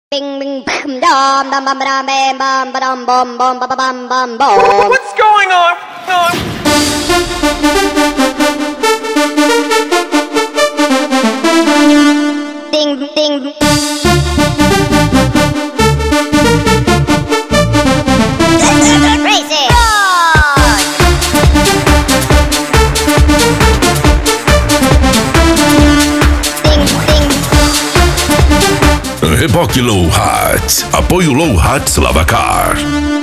Bing bing bam dum dum bum bam bam bum bum bum bum bum bum bum bum. What's going on? Ding ding. Crazy. Ding ding. Reboque Low Hats. Apoio Low Hats Lavacar.